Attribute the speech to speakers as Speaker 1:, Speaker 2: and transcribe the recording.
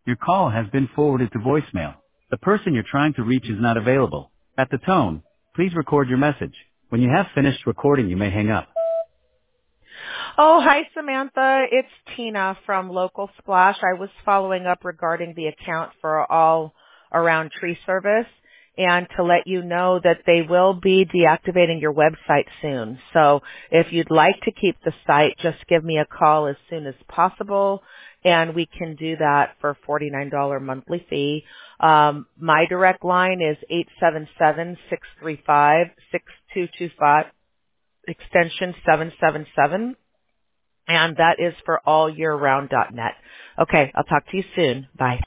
Speaker 1: Your call has been forwarded to voicemail. The person you're trying to reach is not available. At the tone, please record your message. When you have finished recording, you may hang up.
Speaker 2: Oh, hi, Samantha. It's Tina from Local Splash. I was following up regarding the account for All Around Tree Service and to let you know that they will be deactivating your website soon. So if you'd like to keep the site, just give me a call as soon as possible and we can do that for $49 monthly fee. My direct line is 877-635-6225, extension 777. And that is for allyearround.net. Okay, I'll talk to you soon. Bye.